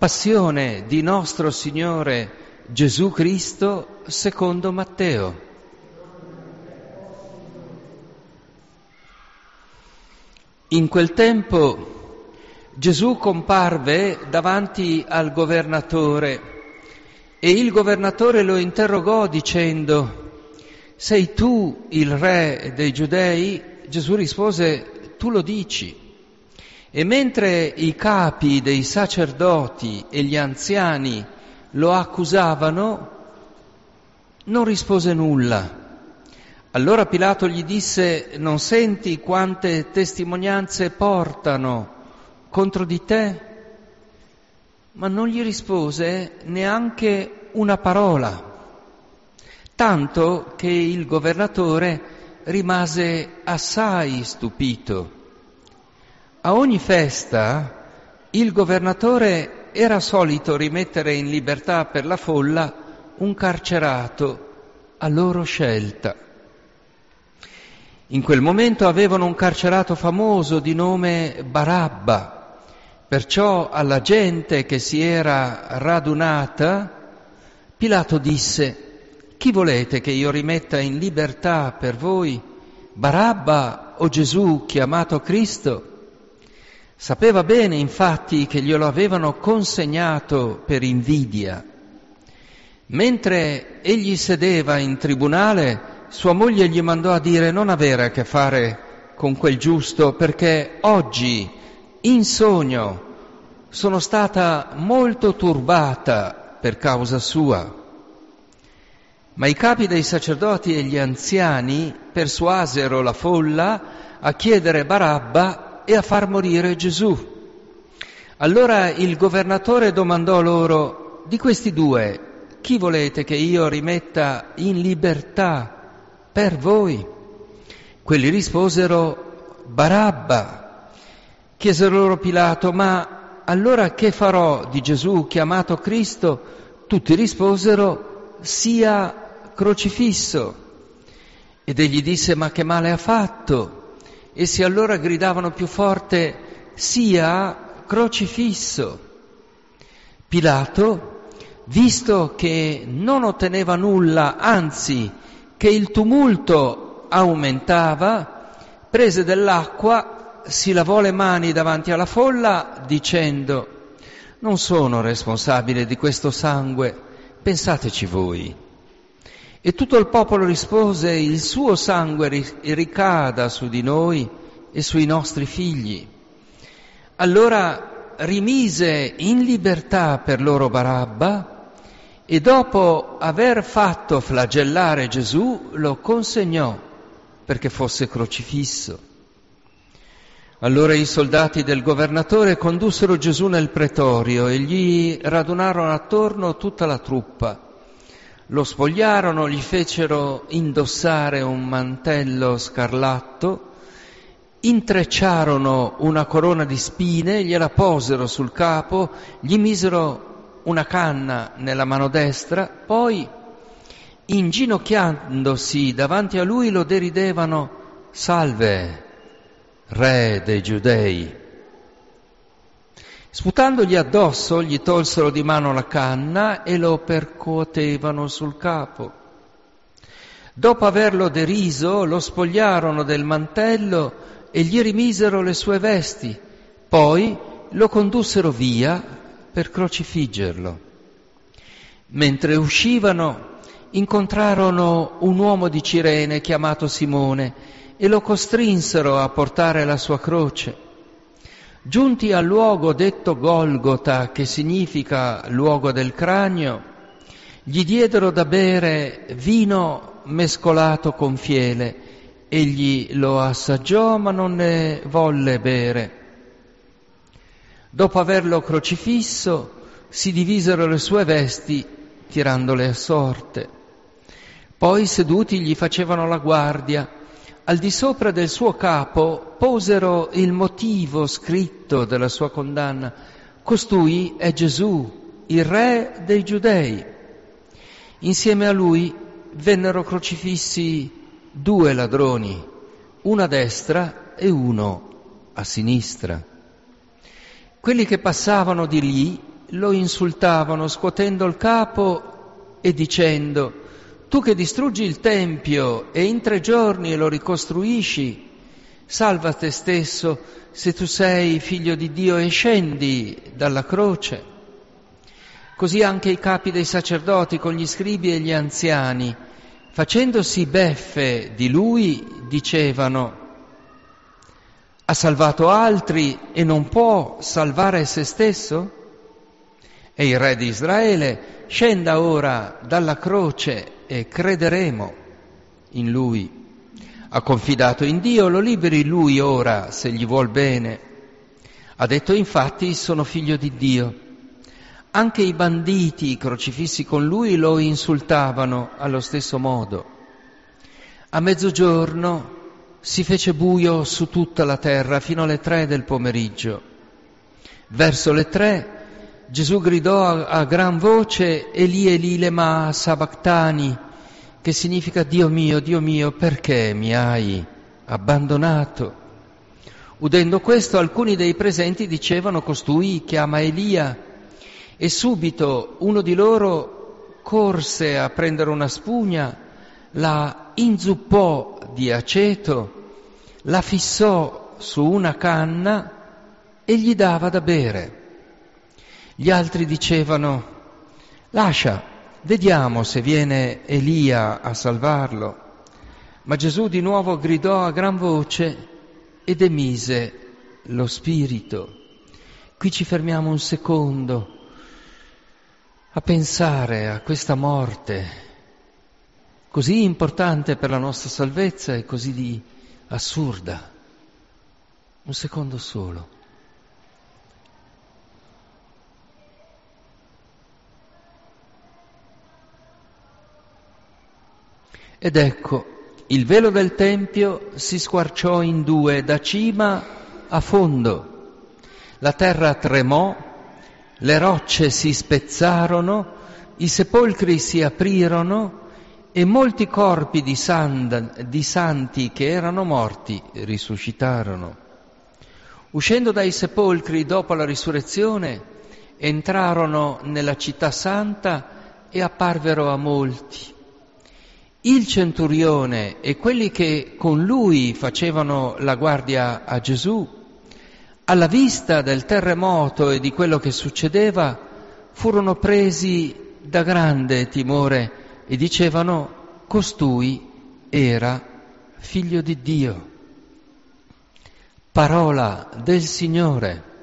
passione di nostro Signore Gesù Cristo secondo Matteo. In quel tempo Gesù comparve davanti al governatore e il governatore lo interrogò dicendo: «Sei tu il re dei Giudei?» Gesù rispose: «Tu lo dici». E mentre i capi dei sacerdoti e gli anziani lo accusavano, non rispose nulla. Allora Pilato gli disse: «Non senti quante testimonianze portano contro di te?» Ma non gli rispose neanche una parola, tanto che il governatore rimase assai stupito. A ogni festa il governatore era solito rimettere in libertà per la folla un carcerato a loro scelta. In quel momento avevano un carcerato famoso di nome Barabba, perciò alla gente che si era radunata Pilato disse: «Chi volete che io rimetta in libertà per voi, Barabba o Gesù chiamato Cristo?» Sapeva bene infatti che glielo avevano consegnato per invidia. Mentre egli sedeva in tribunale, sua moglie gli mandò a dire: «Non avere a che fare con quel giusto, perché oggi in sogno sono stata molto turbata per causa sua». Ma i capi dei sacerdoti e gli anziani persuasero la folla a chiedere Barabba e a far morire Gesù. Allora il governatore domandò loro: «Di questi due, chi volete che io rimetta in libertà per voi?» Quelli risposero: «Barabba». Chiesero loro Pilato: «Ma allora che farò di Gesù chiamato Cristo?» Tutti risposero: «Sia crocifisso». Ed egli disse: «Ma che male ha fatto?» Essi allora gridavano più forte: «Sia crocifisso». Pilato, visto che non otteneva nulla, anzi che il tumulto aumentava, prese dell'acqua, si lavò le mani davanti alla folla dicendo: «Non sono responsabile di questo sangue, pensateci voi». E tutto il popolo rispose: «Il suo sangue ricada su di noi e sui nostri figli». Allora rimise in libertà per loro Barabba e dopo aver fatto flagellare Gesù lo consegnò perché fosse crocifisso. Allora i soldati del governatore condussero Gesù nel pretorio e gli radunarono attorno tutta la truppa. Lo spogliarono, gli fecero indossare un mantello scarlatto, intrecciarono una corona di spine, gliela posero sul capo, gli misero una canna nella mano destra, poi, inginocchiandosi davanti a lui, lo deridevano: «Salve, re dei Giudei!» Sputandogli addosso, gli tolsero di mano la canna e lo percuotevano sul capo. Dopo averlo deriso, lo spogliarono del mantello e gli rimisero le sue vesti, poi lo condussero via per crocifiggerlo. Mentre uscivano, incontrarono un uomo di Cirene chiamato Simone e lo costrinsero a portare la sua croce. Giunti al luogo detto Golgota, che significa luogo del cranio, gli diedero da bere vino mescolato con fiele. Egli lo assaggiò, ma non ne volle bere. Dopo averlo crocifisso, si divisero le sue vesti, tirandole a sorte. Poi, seduti, gli facevano la guardia. Al di sopra del suo capo posero il motivo scritto della sua condanna: «Costui è Gesù, il re dei Giudei». Insieme a lui vennero crocifissi 2 ladroni, uno a destra e uno a sinistra. Quelli che passavano di lì lo insultavano scuotendo il capo e dicendo: tu che distruggi il Tempio e in 3 giorni lo ricostruisci, salva te stesso se tu sei figlio di Dio e scendi dalla croce. Così anche i capi dei sacerdoti con gli scribi e gli anziani, facendosi beffe di lui, dicevano: ha salvato altri e non può salvare se stesso? E il re di Israele scenda ora dalla croce e crederemo in lui. Ha confidato in Dio, lo liberi lui ora se gli vuol bene. Ha detto infatti: sono figlio di Dio. Anche i banditi crocifissi con lui lo insultavano allo stesso modo. A mezzogiorno si fece buio su tutta la terra fino alle 3 del pomeriggio. Verso le 3 Gesù gridò a gran voce: Eli lema sabachthani, che significa: Dio mio, perché mi hai abbandonato? Udendo questo, alcuni dei presenti dicevano: costui chiama Elia. E subito uno di loro corse a prendere una spugna, la inzuppò di aceto, la fissò su una canna e gli dava da bere. Gli altri dicevano: lascia, vediamo se viene Elia a salvarlo. Ma Gesù di nuovo gridò a gran voce ed emise lo spirito. Qui ci fermiamo un secondo a pensare a questa morte così importante per la nostra salvezza e così assurda. Un secondo solo. Ed ecco, il velo del Tempio si squarciò in 2 da cima a fondo. La terra tremò, le rocce si spezzarono, i sepolcri si aprirono e molti corpi di santi che erano morti risuscitarono. Uscendo dai sepolcri dopo la risurrezione, entrarono nella città santa e apparvero a molti. Il centurione e quelli che con lui facevano la guardia a Gesù, alla vista del terremoto e di quello che succedeva, furono presi da grande timore e dicevano: costui era figlio di Dio. Parola del Signore.